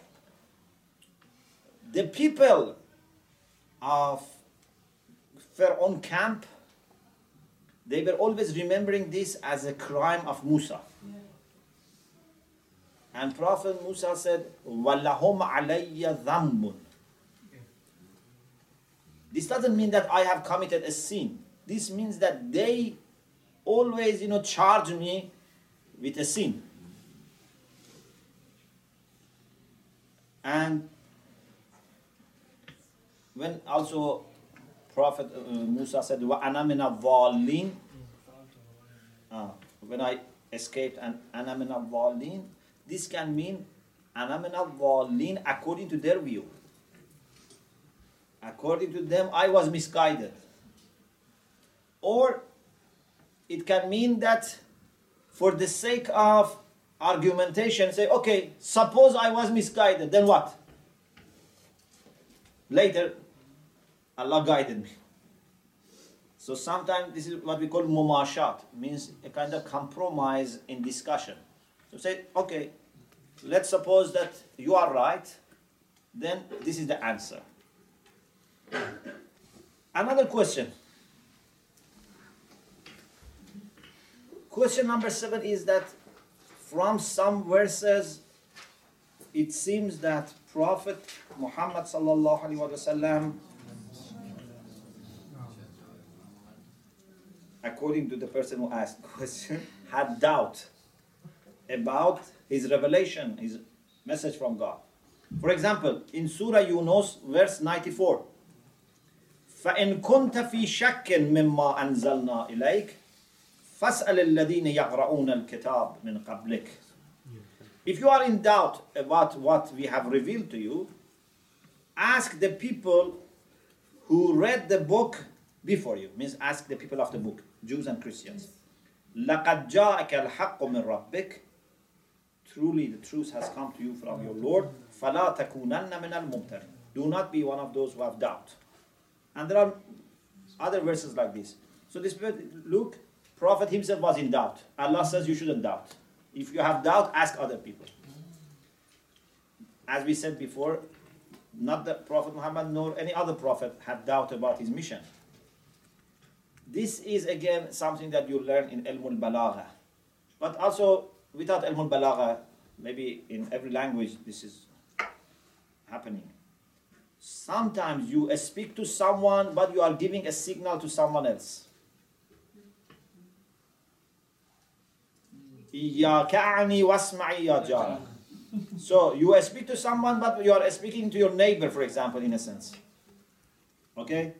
the people of Pharaoh camp, they were always remembering this as a crime of Musa. And Prophet Musa said, وَلَهُمْ عَلَيَّ ذَنْبٌ. This doesn't mean that I have committed a sin. This means that they always, charge me with a sin. And when also Prophet Musa said, وَأَنَا مِنَ الظَّالِّينَ, when I escaped, and أَنَا مِنَ الظَّالِّينَ, this can mean أَنَا مِنَ الظَّالِّينَ according to their view. According to them, I was misguided. Or it can mean that for the sake of argumentation, say, okay, suppose I was misguided, then what? Later, Allah guided me. So sometimes this is what we call mumashat, means a kind of compromise in discussion. So say, okay, let's suppose that you are right, then this is the answer. Another question. Question number 7 is that from some verses, it seems that Prophet Muhammad sallallahu alaihi wasallam, according to the person who asked the question, had doubt about his revelation, his message from God. For example, in Surah Yunus, verse 94, فَإِن كُنْتَ فِي شَكٍّ مِّمَّا أَنزَلْنَا إِلَيْكَ فَاسْأَلِ الَّذِينَ يَقْرَؤُونَ الْكِتَابَ مِنْ قَبْلِكَ. If you are in doubt about what we have revealed to you, ask the people who read the book before you. Means ask the people of the book, Jews and Christians. لَقَدْ جَاءَكَ الْحَقُّ مِنْ رَبِّكَ. Truly the truth has come to you from your Lord. فَلَا تَكُونَنَّ مِنَ الْمُمْتَرِينَ. Do not be one of those who have doubt. And there are other verses like this. So this, look, Prophet himself was in doubt. Allah says you shouldn't doubt. If you have doubt, ask other people. As we said before, not the Prophet Muhammad nor any other prophet had doubt about his mission. This is again something that you learn in Ilm al-Balagha. But also, without Ilm al-Balagha, maybe in every language this is happening. Sometimes you speak to someone, but you are giving a signal to someone else. إِيَّاكَ أَعْنِي وَاسْمَعِي يَا جَارَ. So you speak to someone, but you are speaking to your neighbor, for example, in a sense. Okay?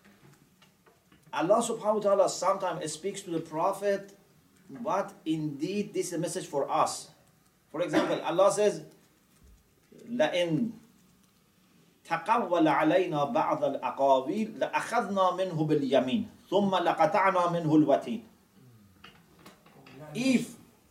Allah subhanahu wa ta'ala sometimes speaks to the Prophet, but indeed this is a message for us. For example, Allah says, لَإِن تَقَوَّلَ عَلَيْنَا بَعْضَ الْأَقَاوِيلِ لَأَخَذْنَا مِنْهُ بِالْيَمِينِ ثُمَّ لَقَطَعْنَا مِنْهُ الْوَتِينَ. If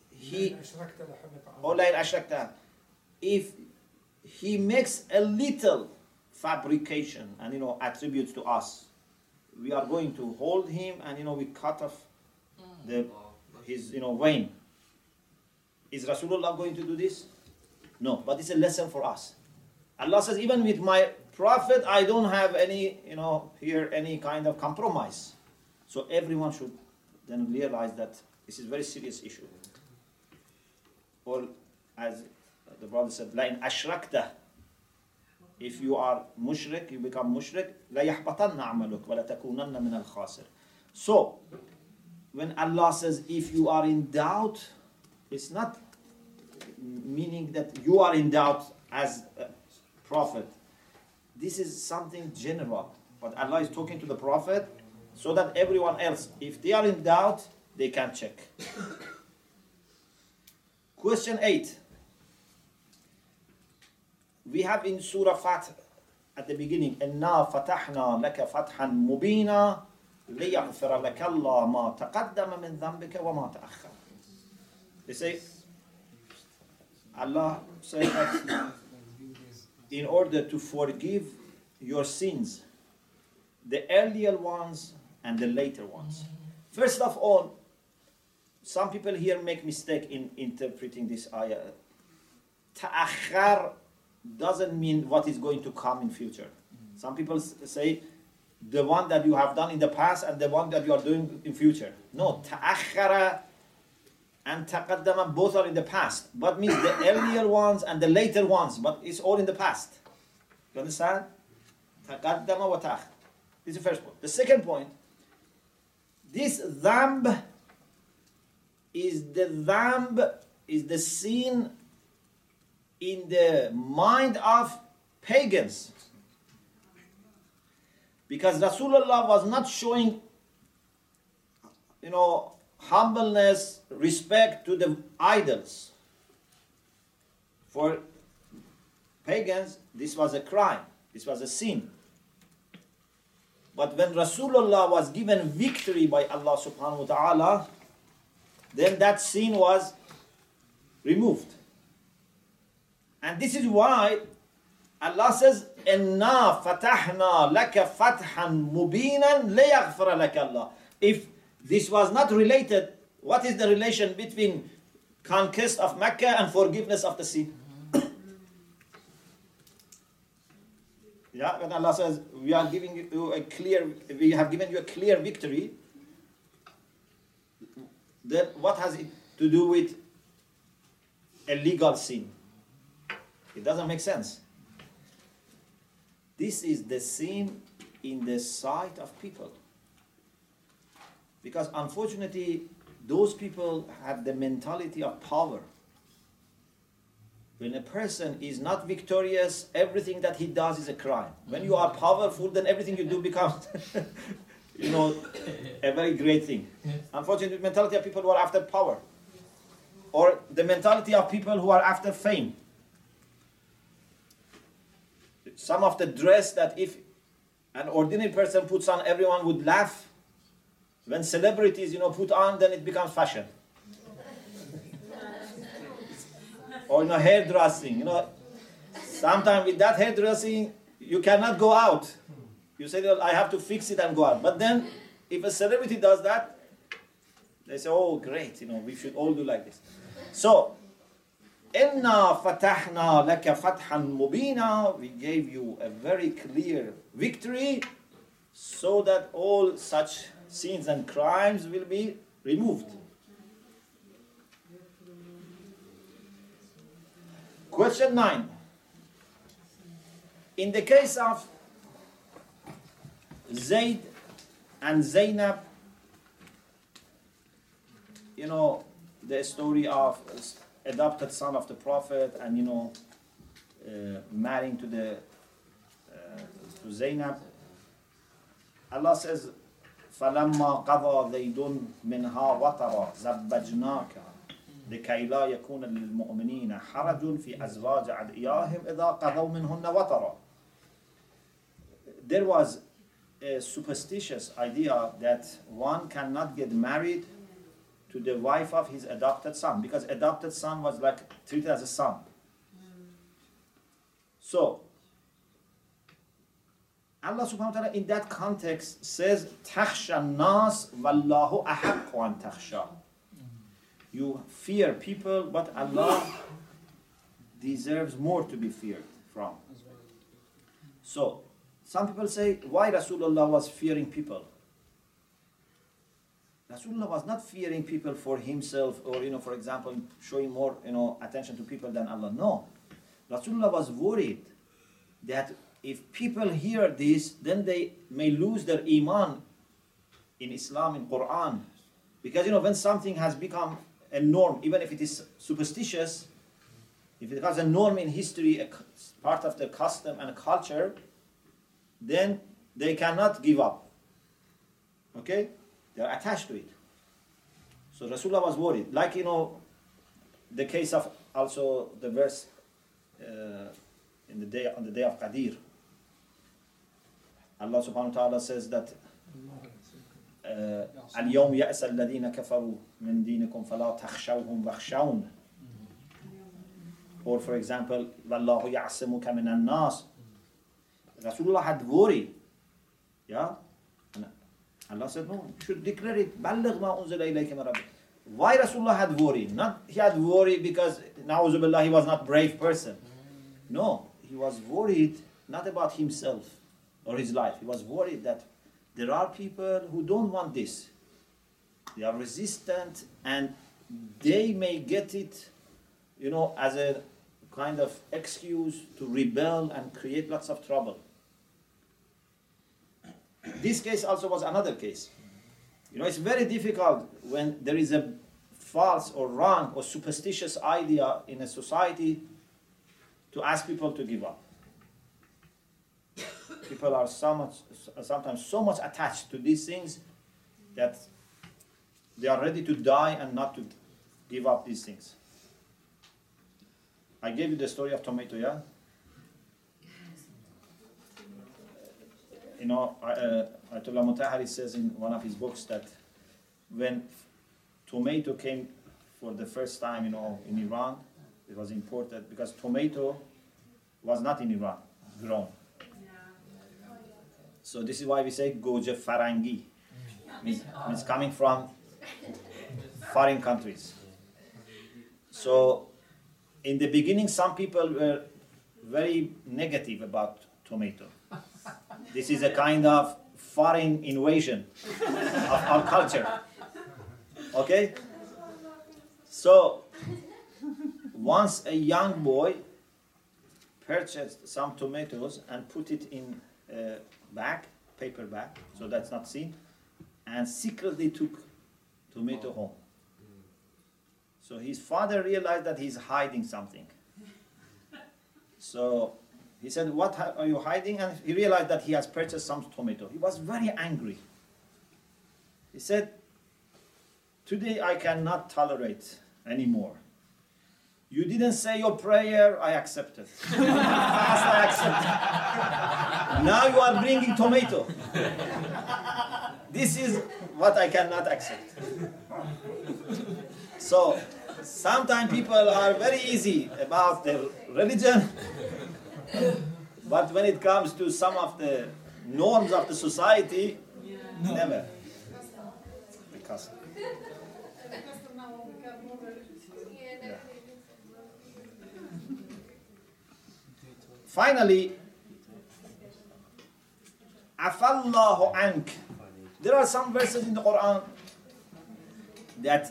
he makes a little fabrication and attributes to us, we are going to hold him and we cut off his vein. Is Rasulullah going to do this? No, but it's a lesson for us. Allah says, even with my prophet, I don't have any any kind of compromise. So everyone should then realize that this is a very serious issue. Or as the brother said, لَإِنْ أَشْرَكْتَ. If you are mushrik, you become mushrik, لَيَحْبَطَنَّ عَمَلُكَ وَلَتَكُونَنَّ مِنَ الْخَاسِرِ. So, when Allah says, if you are in doubt, it's not meaning that you are in doubt as a prophet. This is something general. But Allah is talking to the prophet so that everyone else, if they are in doubt, they can check. Question 8. We have in Surah Fath at the beginning, إِنَّا فَتَحْنَا لَكَ فَتْحًا مُبِينًا لِيَغْفِرَ لَكَ اللَّهُ مَا تَقَدَّمَ مِنْ ذَنْبِكَ وَمَا تَأَخَّرَ. They say, Allah says that in order to forgive your sins, the earlier ones and the later ones. First of all, some people here make mistake in interpreting this ayah. Ta'akhar doesn't mean what is going to come in future. Some people say the one that you have done in the past and the one that you are doing in future. No, ta'akhara and taqaddama both are in the past, but means the earlier ones and the later ones, but it's all in the past. You understand? Taqaddama wa ta'akhar. This is the first point. The second point, this dhanb is the sin in the mind of pagans. Because Rasulullah was not showing, humbleness, respect to the idols. For pagans, this was a crime. This was a sin. But when Rasulullah was given victory by Allah subhanahu wa ta'ala, then that sin was removed. And this is why Allah says, "Inna fatahna laka fathan mubinan liyaghfira laka Allah." If this was not related, what is the relation between conquest of Mecca and forgiveness of the sin? Yeah, when Allah says, we have given you a clear victory, then what has it to do with a legal sin? It doesn't make sense. This is the sin in the sight of people. Because unfortunately, those people have the mentality of power. When a person is not victorious, everything that he does is a crime. When you are powerful, then everything you do becomes, a very great thing. Unfortunately, the mentality of people who are after power. Or the mentality of people who are after fame. Some of the dress that if an ordinary person puts on, everyone would laugh. When celebrities, put on, then it becomes fashion. Or hairdressing, sometimes with that hairdressing, you cannot go out. You say, I have to fix it and go out. But then, if a celebrity does that, they say, oh, great, we should all do like this. So, إِنَّا فَتَحْنَا لَكَ فَتْحًا مُبِينًا. We gave you a very clear victory so that all such sins and crimes will be removed. Question 9. In the case of Zayd and Zainab, the story of adopted son of the Prophet and marrying to Zainab, Allah says, فَلَمَّا قَضَى زَيْدٌ مِنْهَا وَطَرًا زَبَّجْنَاكَ لكي لا يكون للمؤمنين حرج في أزواج أدعيائهم إذا قضوا منهن وطرا. There was a superstitious idea that one cannot get married to the wife of his adopted son, because adopted son was like treated as a son. So Allah subhanahu wa ta'ala in that context says, تَخْشَى النَّاسِ وَاللَّهُ أَحَقُّ أَن تَخْشَى. You fear people, but Allah deserves more to be feared from. So, some people say, why Rasulullah was fearing people? Rasulullah was not fearing people for himself or, for example, showing more, attention to people than Allah. No. Rasulullah was worried that if people hear this, then they may lose their iman in Islam, in Quran. Because, when something has become a norm, even if it is superstitious, if it becomes a norm in history, a part of the custom and culture, then they cannot give up. Okay? They are attached to it. So Rasulullah was worried. Like, the case of also the verse on the day of Qadir. Allah subhanahu wa ta'ala says that اليوم يأس الذين كفروا من دينكم فلا تخشوهم واخشون. Or for example, وَاللَّهُ يَعْصِمُكَ مِنَ النَّاسِ. Rasulullah had worried. Yeah? And Allah said, no, you should declare it. بَلِّغْ مَا أُنزِلَ إِلَيْكَ مِنْ رَبِّكَ. Why Rasulullah had worry? Not he had worry because na'udhu billah, he was not a brave person. No, he was worried not about himself or his life. He was worried that there are people who don't want this. They are resistant and they may get it, as a kind of excuse to rebel and create lots of trouble. This case also was another case. It's very difficult when there is a false or wrong or superstitious idea in a society to ask people to give up. People are sometimes so much attached to these things that they are ready to die and not to give up these things. I gave you the story of tomato, yeah? Ayatollah Mutahari says in one of his books that when tomato came for the first time, in Iran, it was imported because tomato was not in Iran grown. So this is why we say goje farangi, means coming from foreign countries. So in the beginning, some people were very negative about tomato. This is a kind of foreign invasion of our culture. Okay? So, once a young boy purchased some tomatoes and put it in a bag, paper bag, so that's not seen, and secretly took tomato home. So his father realized that he's hiding something. So he said, what are you hiding? And he realized that he has purchased some tomato. He was very angry. He said, today I cannot tolerate anymore. You didn't say your prayer, I accept it. Fast, I accept it. Now you are bringing tomato. This is what I cannot accept. So, sometimes people are very easy about their religion, but when it comes to some of the norms of the society, never. Because finally, Afallahu ank. There are some verses in the Quran that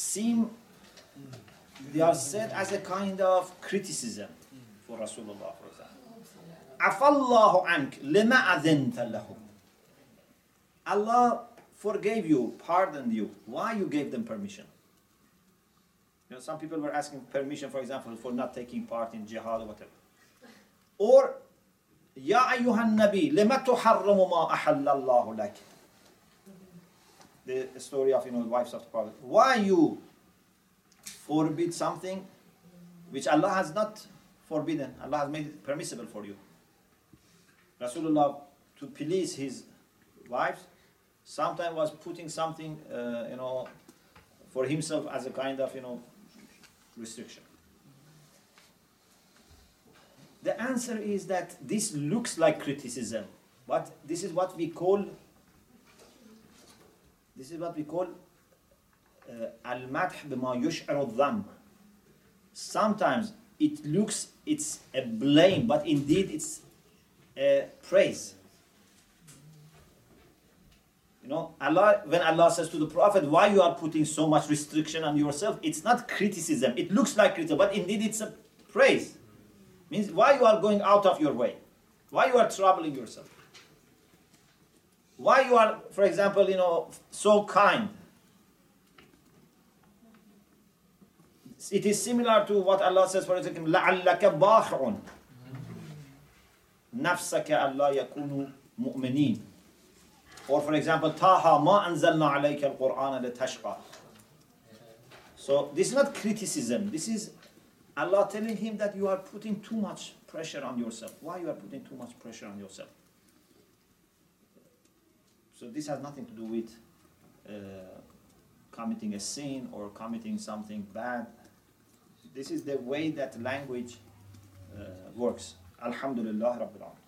they are said as a kind of criticism for Rasulullah, for example. Afallahu ank lima adhinta lahum. Allah forgave you, pardoned you. Why you gave them permission? Some people were asking permission, for example, for not taking part in jihad or whatever. Or, Ya ayyuhan nabi, lima tuharramu ma ahallallahu lak. The story of, wives of the Prophet. Why you forbid something which Allah has not forbidden? Allah has made it permissible for you. Rasulullah, to please his wives, sometimes was putting something, for himself as a kind of, restriction. The answer is that this looks like criticism, but this is what we call al-madh bima yush'aru al-dhamm. Sometimes it's a blame, but indeed it's a praise. When Allah says to the Prophet, why you are putting so much restriction on yourself, it's not criticism. It looks like criticism, but indeed it's a praise. Means why you are going out of your way. Why you are troubling yourself. Why you are, for example, so kind. It is similar to what Allah says, for example, لَعَلَّكَ بَاخِعٌ نَفْسَكَ أَلَّا يَكُونُوا مُؤْمِنِينَ. Or for example, Taha ma anzalna alayka al-Qur'ana litashqa. So this is not criticism. This is Allah telling him that you are putting too much pressure on yourself. Why you are putting too much pressure on yourself? So this has nothing to do with committing a sin or committing something bad. This is the way that language works. Alhamdulillah Rabbil Alamin.